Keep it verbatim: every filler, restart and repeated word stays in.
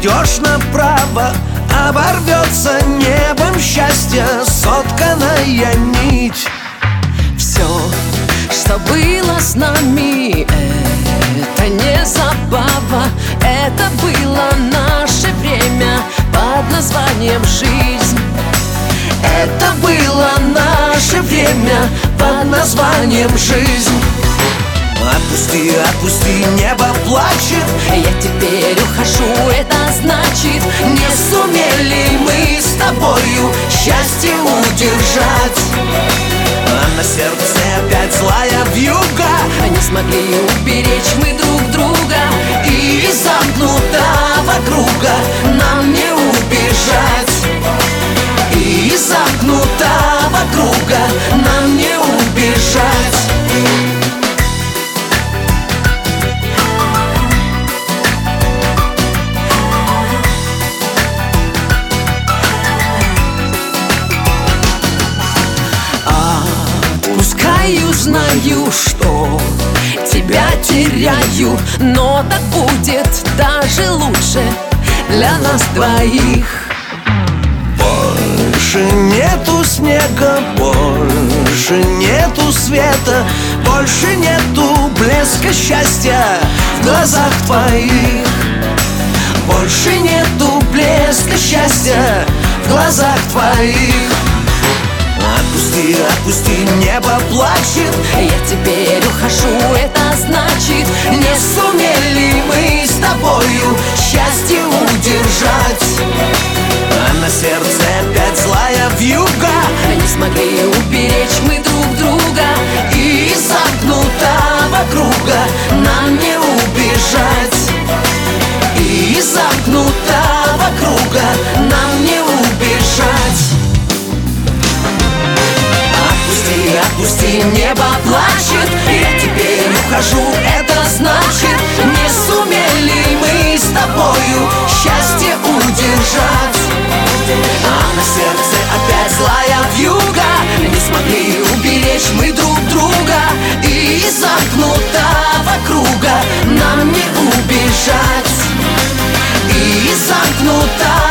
пойдешь направо, оборвется небом счастья сотканная нить. Все, что было с нами, это не забава, это было наше время под названием жизнь. Это было наше время под названием жизнь. Отпусти, отпусти, небо плачет. Я теперь ухожу, это значит, не сумели мы с тобою счастье удержать. А на сердце опять злая вьюга. Не смогли уберечь мы друг друга, и из замкнутого круга нам не убежать. И из замкнутого круга нам не убежать. Отпускаю, знаю, что тебя теряю, но так будет даже лучше для нас двоих. Больше нету снега, больше нету света, больше нету блеска счастья в глазах твоих. Больше нету блеска счастья в глазах твоих. Отпусти, отпусти, небо плачет. Я теперь ухожу, это значит, не сумели мы с тобою счастье удержать. А на сердце опять злая вьюга. Не смогли уберечь мы друг друга, и из замкнутого круга нам не убежать. И из замкнутого круга нам не убежать. Отпусти, отпусти, небо плачет. Я теперь ухожу, это значит, не сумели мы с тобою счастье удержать. А на сердце опять злая вьюга. Не смогли уберечь мы друг друга, и из замкнутого круга нам не убежать. И из замкнутого